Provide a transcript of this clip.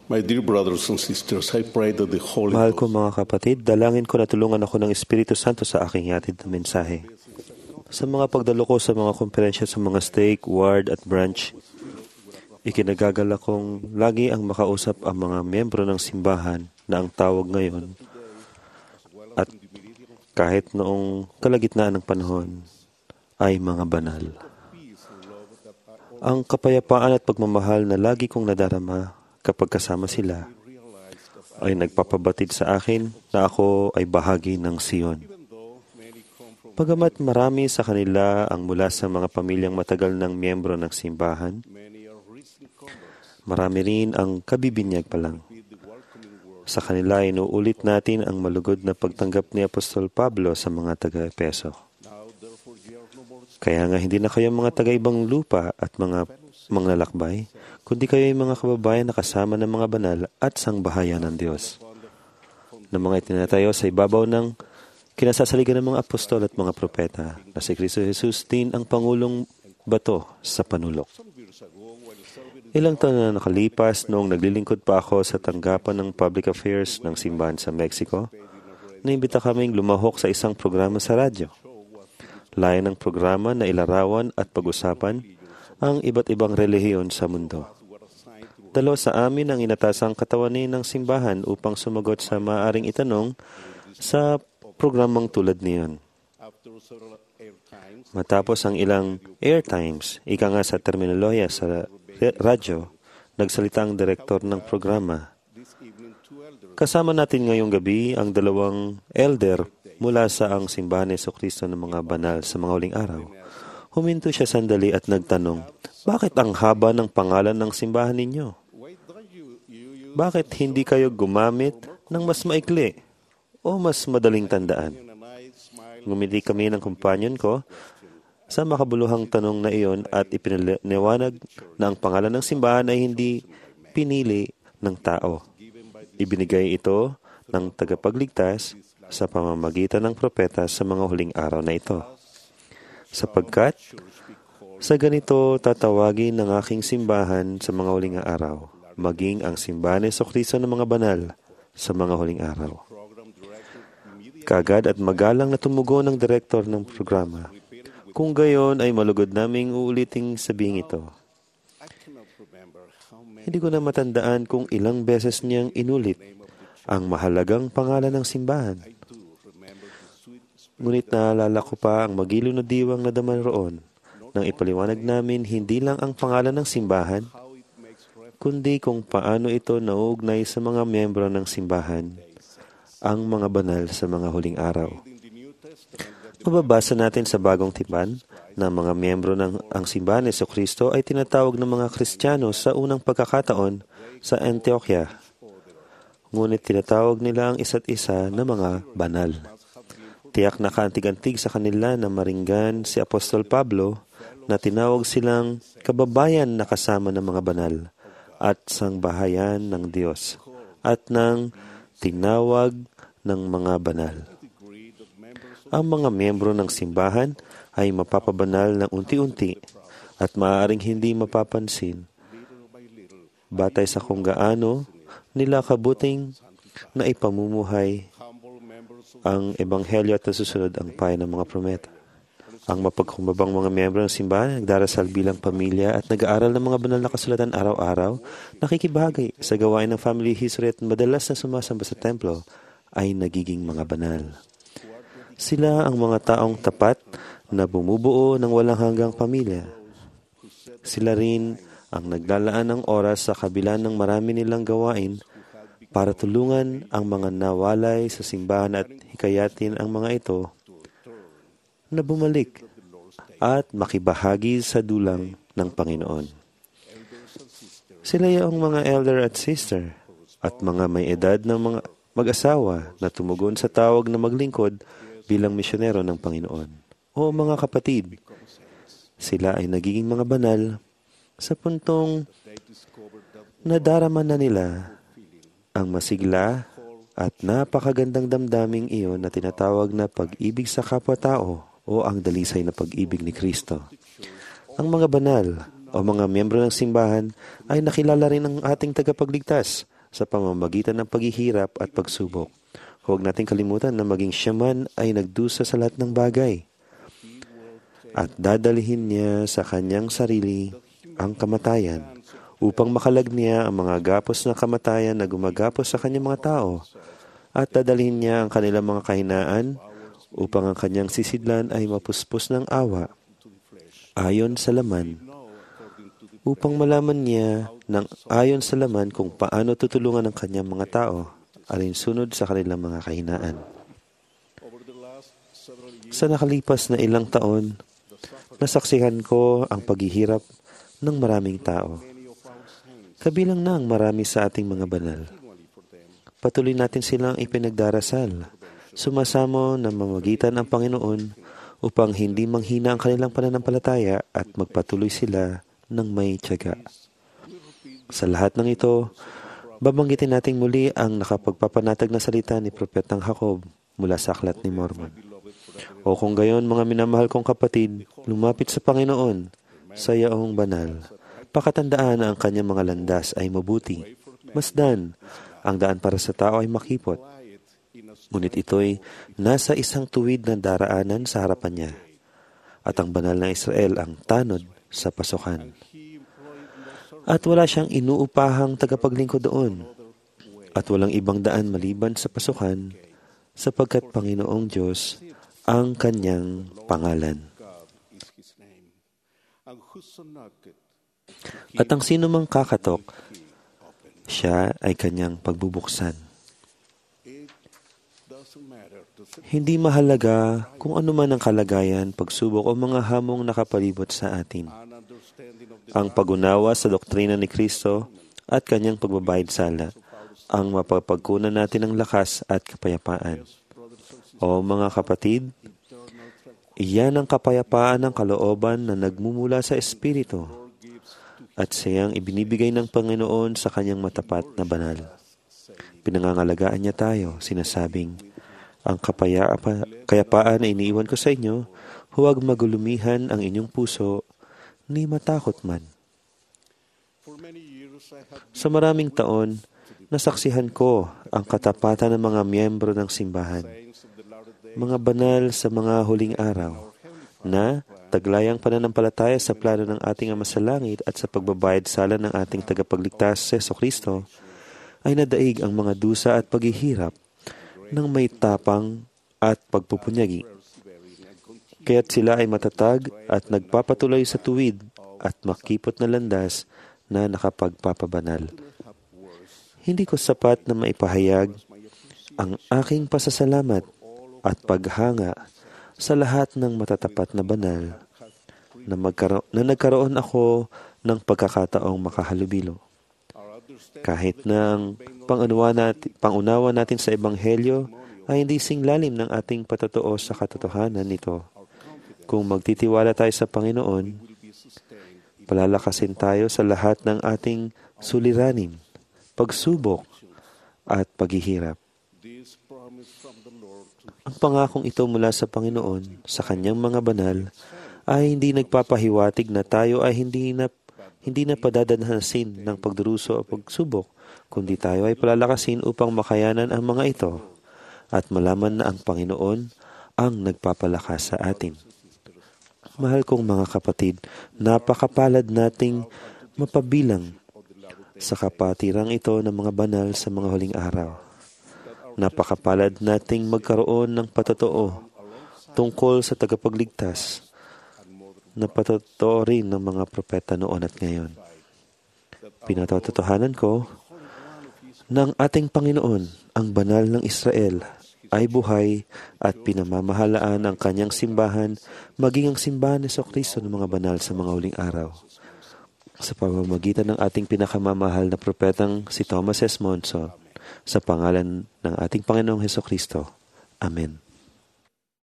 My dear brothers and sisters, I pray that the Holy Mahal ko Ghost mga kapatid, dalangin ko na tulungan ako ng Espiritu Santo sa aking hatid na mensahe. Sa mga pagdalo ko sa mga komperensya sa mga stake, ward at branch, ikinagagala kong lagi ang makausap ang mga miyembro ng simbahan na ang tawag ngayon at kahit noong kalagitnaan ng panahon ay mga banal. Ang kapayapaan at pagmamahal na lagi kong nadarama kapag kasama sila ay nagpapabatid sa akin na ako ay bahagi ng Sion. Bagamat marami sa kanila ang mula sa mga pamilyang matagal ng miyembro ng simbahan, marami rin ang kabibinyag pa lang. Sa kanila inuulit natin ang malugod na pagtanggap ni Apostol Pablo sa mga taga-Epeso. Kaya nga hindi na kayo mga taga-ibang lupa at mga manlalakbay, kundi kayo ay mga kababayan na kasama ng mga banal at sangbahayan ng Diyos, na mga itinatayo sa ibabaw ng kinasasaligan ng mga apostol at mga propeta, na si Kristo Jesus din ang Pangulong bato sa panulok. Ilang taon na nakalipas noong naglilingkod pa ako sa tanggapan ng public affairs ng simbahan sa Mexico, naimbita kaming lumahok sa isang programa sa radyo. Layan ng programa na ilarawan at pag-usapan ang iba't ibang relihiyon sa mundo. Dalawa sa amin ang inatasang katawanin ng simbahan upang sumagot sa maaaring itanong sa programang tulad niyon. Matapos ang ilang airtimes, ika nga sa terminolohiya sa radyo, nagsalita ang direktor ng programa. Kasama natin ngayong gabi ang dalawang elder mula sa ang simbahan ni Jesucristo ng mga banal sa mga huling araw. Huminto siya sandali at nagtanong, bakit ang haba ng pangalan ng simbahan ninyo? Bakit hindi kayo gumamit ng mas maikli o mas madaling tandaan? Ngumiti kami ng kumpanyon ko sa makabuluhang tanong na iyon at ipinaliwanag na ang pangalan ng simbahan ay hindi pinili ng tao. Ibinigay ito ng tagapagligtas sa pamamagitan ng propeta sa mga huling araw na ito. Sapagkat sa ganito tatawagin ng aking simbahan sa mga huling araw, maging ang simbahan ni Jesucristo ng mga banal sa mga huling araw. Kagad at magalang na tumugon ng direktor ng programa. Kung gayon ay malugod naming uuliting sabihin ito. Hindi ko na matandaan kung ilang beses niyang inulit ang mahalagang pangalan ng simbahan. Ngunit naalala ko pa ang magiliw na diwang na daman roon nang ipaliwanag namin hindi lang ang pangalan ng simbahan, kundi kung paano ito nauugnay sa mga miyembro ng simbahan, ang mga banal sa mga huling araw. Mababasa natin sa Bagong Tipan na mga miyembro ng ang simbahan ni Jesucristo ay tinatawag ng mga Kristiyano sa unang pagkakataon sa Antioquia. Ngunit tinatawag nila ang isa't isa na mga banal. Tiyak na kaantig-antig sa kanila na maringgan si Apostol Pablo na tinawag silang kababayan na kasama ng mga banal at sangbahayan ng Diyos at ng tinawag ng mga banal. Ang mga miyembro ng simbahan ay mapapabanal ng unti-unti at maaaring hindi mapapansin batay sa kung gaano nila kabuting na ipamumuhay ang ebanghelyo at nasusunod ang payo ng mga propeta. Ang mapagkumbabang mga miyembro ng simbahan nagdarasal bilang pamilya at nag-aaral ng mga banal na kasulatan araw-araw, nakikibahagi sa gawain ng family history at madalas na sumasamba sa templo ay nagiging mga banal. Sila ang mga taong tapat na bumubuo ng walang hanggang pamilya. Sila rin ang naglalaan ng oras sa kabila ng marami nilang gawain para tulungan ang mga nawalay sa simbahan at hikayatin ang mga ito na bumalik at makibahagi sa dulang ng Panginoon. Sila yung mga elder at sister at mga may edad ng mga mag-asawa na tumugon sa tawag na maglingkod bilang misyonero ng Panginoon. O mga kapatid, sila ay nagiging mga banal sa puntong nadarama na nila ang masigla at napakagandang damdaming iyon na tinatawag na pag-ibig sa kapwa-tao o ang dalisay na pag-ibig ni Kristo. Ang mga banal o mga miyembro ng simbahan ay nakilala rin ng ating tagapagligtas sa pamamagitan ng paghihirap at pagsubok. Huwag nating kalimutan na maging siya man ay nagdusa sa lahat ng bagay at dadalhin niya sa kanyang sarili ang kamatayan upang makalag niya ang mga gapos na kamatayan na gumagapos sa kanyang mga tao at dadalhin niya ang kanilang mga kahinaan upang ang kanyang sisidlan ay mapuspos ng awa ayon sa laman, upang malaman niya ng ayon sa laman kung paano tutulungan ang kanyang mga tao alinsunod sa kanilang mga kahinaan. Sa nakalipas na ilang taon, nasaksihan ko ang paghihirap ng maraming tao. Kabilang na ang marami sa ating mga banal. Patuloy natin silang ipinagdarasal, sumasamo na mamagitan ang Panginoon upang hindi manghina ang kanilang pananampalataya at magpatuloy sila ng may tiyaga. Sa lahat ng ito, babanggitin natin muli ang nakapagpapanatag na salita ni Propetang Jacob mula sa Aklat ni Mormon. O kung gayon, mga minamahal kong kapatid, lumapit sa Panginoon sa yaong banal. Pakatandaan na ang kanyang mga landas ay mabuti. Masdan, ang daan para sa tao ay makipot. Ngunit ito'y nasa isang tuwid na daraanan sa harapan niya. At ang banal na Israel ang tanod sa pasukan. At wala siyang inuupahang tagapaglingkod doon. At walang ibang daan maliban sa pasukan, sapagkat Panginoong Diyos ang kanyang pangalan. At ang sino mang kakatok, siya ay kanyang pagbubuksan. Hindi mahalaga kung ano man ang kalagayan, pagsubok o mga hamong nakapalibot sa atin. Ang pag-unawa sa doktrina ni Kristo at kanyang pagbabayad sala ang mapapagkunan natin ng lakas at kapayapaan. O mga kapatid, iyan ang kapayapaan ng kalooban na nagmumula sa Espiritu at siyang ibinibigay ng Panginoon sa kanyang matapat na banal. Pinangangalagaan niya tayo, sinasabing, ang kapayapaan na iniiwan ko sa inyo, huwag magulumihan ang inyong puso, ni matakot man. Sa maraming taon, nasaksihan ko ang katapatan ng mga miyembro ng simbahan, mga banal sa mga huling araw, na taglayang pananampalataya sa plano ng ating Ama sa Langit at sa pagbabayad sala ng ating tagapagligtas sa Jesucristo, ay nadaig ang mga dusa at paghihirap ng may tapang at pagpupunyagi. Kaya't sila ay matatag at nagpapatuloy sa tuwid at makipot na landas na nakapagpapabanal. Hindi ko sapat na maipahayag ang aking pasasalamat at paghanga sa lahat ng matatapat na banal na nagkaroon ako ng pagkakataong makahalubilo. Kahit na ang pangunawa natin sa Ebanghelyo ay hindi singlalim ng ating patotoo sa katotohanan nito. Kung magtitiwala tayo sa Panginoon, palalakasin tayo sa lahat ng ating suliranin, pagsubok, at paghihirap. Ang pangakong ito mula sa Panginoon sa kanyang mga banal ay hindi nagpapahiwatig na tayo ay hindi na padadanasin ng pagduruso o pagsubok, kundi tayo ay palalakasin upang makayanan ang mga ito at malaman na ang Panginoon ang nagpapalakas sa atin. Mahal kong mga kapatid, napakapalad nating mapabilang sa kapatirang ito ng mga banal sa mga huling araw. Napakapalad nating magkaroon ng patotoo tungkol sa tagapagligtas na patotoo rin ng mga propeta noon at ngayon. Pinatotohanan ko ng ating Panginoon, ang banal ng Israel, ay buhay at pinamamahalaan ang kanyang simbahan, maging ang simbahan ni Jesucristo ng mga banal sa mga huling araw. Sa pamamagitan ng ating pinakamamahal na propetang si Thomas S. Monson, sa pangalan ng ating Panginoong Jesucristo. Amen.